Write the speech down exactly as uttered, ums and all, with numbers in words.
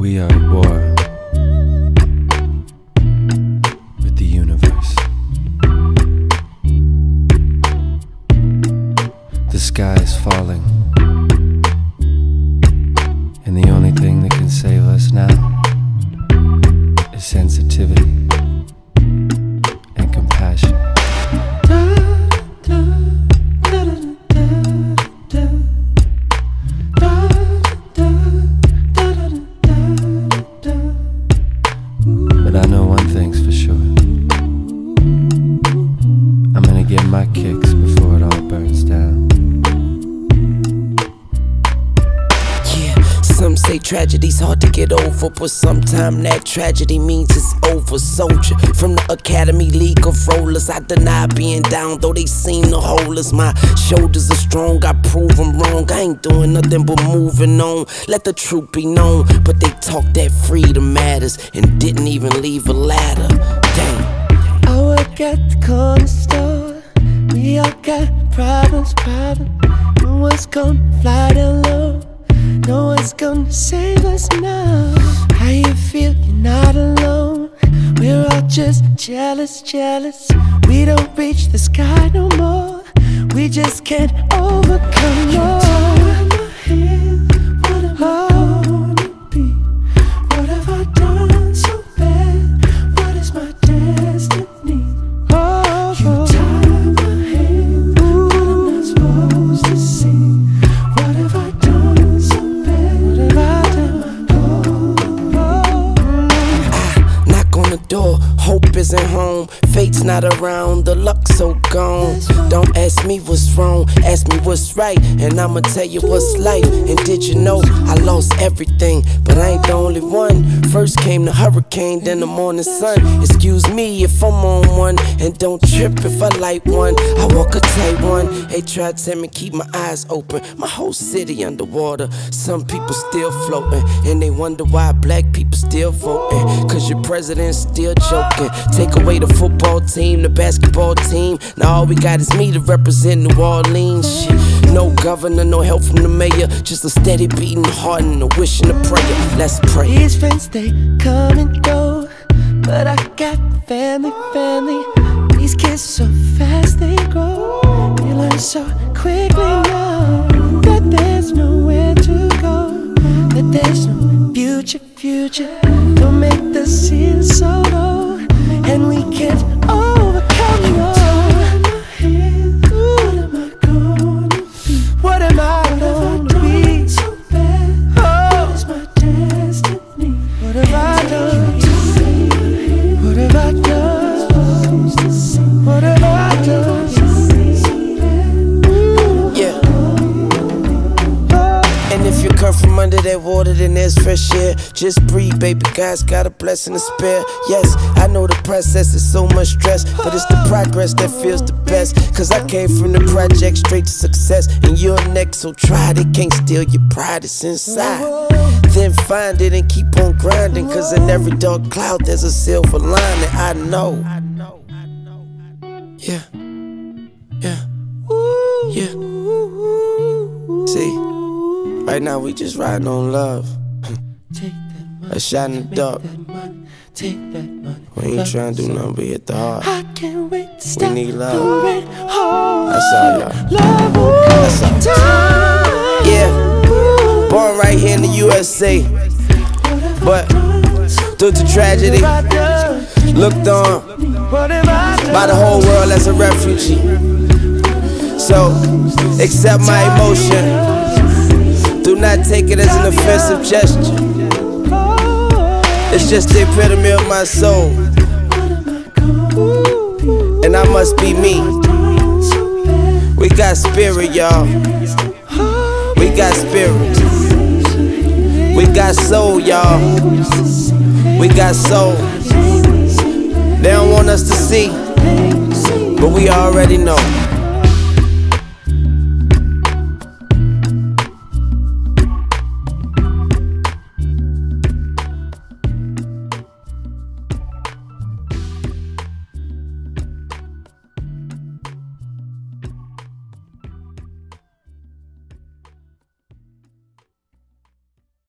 We are at war with the universe. The sky is falling, and the only thing that can save us now is sensitivity and compassion. But I know one thing's for sure. I'm gonna get my kicks before it all burns down. Yeah, some say tragedy's hard to get over, but sometimes that tragedy means it's over. Soldier from the Academy League of Rollers, I deny being down, though they seem to hold us. My shoulders are strong, I prove them wrong. I ain't doing nothing but moving on. Let the truth be known, but they talk that freedom matters and didn't even leave a ladder. Damn. I work at the corner store. We all got problems, problems. No one's gonna fly down low. No one's gonna save us now. How you feel? You're not alone. We're all just jealous, jealous. We don't reach the sky no more. We just can't overcome more. What am I gonna be? What have I done so bad? What is my destiny? Oh, you tie my hands, but I'm not supposed to see. What have I done so bad? What have I done? Oh, I knock on the door, hope isn't home. Fate's not around, the luck's so gone. Don't ask me what's wrong, ask me what's right, and I'ma tell you what's life. And did you know I lost everything, but I ain't the only one. First came the hurricane, then the morning sun. Excuse me if I'm on one, and don't trip if I light one. I walk a tight one. They try to tell me keep my eyes open. My whole city underwater. Some people still floating, and they wonder why black people still voting. Cause your president's still joking. Take away the football team, the basketball team. Now all we got is me to represent New Orleans. Shit. No governor, no help from the mayor. Just a steady beating heart and a wish and a prayer. Let's pray. these friends, they come and go, but I got family, family. These kids so fast they grow. They learn so quickly now that there's nowhere to go, that there's no future, future. Don't make the ceiling so low, and we can't overcome no. What am I gonna be? Oh, it's my destiny. What have I done? What have I done? What have I done? Yeah. And if you come from under that water, then there's fresh air. Just breathe, baby. God's got a blessing to spare. Yes, I know the process is so much stress, but it's the progress that feels the best. Cause I came from the project straight to success, and you're next, so try it. Can't steal your pride, it's inside. Then find it and keep on grinding, cause in every dark cloud there's a silver lining. I know. Yeah. Yeah. Yeah. See, right now we just riding on love. A shot in the dark. Take that money. We ain't trying to do nothing but hit the heart. I can't wait to stop. We need love. the red heart. That's all, y'all. Love will That's all. time. Yeah, born right here in the U S A, but due to tragedy, looked on by the whole world as a refugee. So, accept my emotion. Do not take it as an offensive gesture. It's just the epitome of my soul, and I must be me. We got spirit, y'all. We got spirit. We got soul, y'all. We got soul. They don't want us to see, but we already know.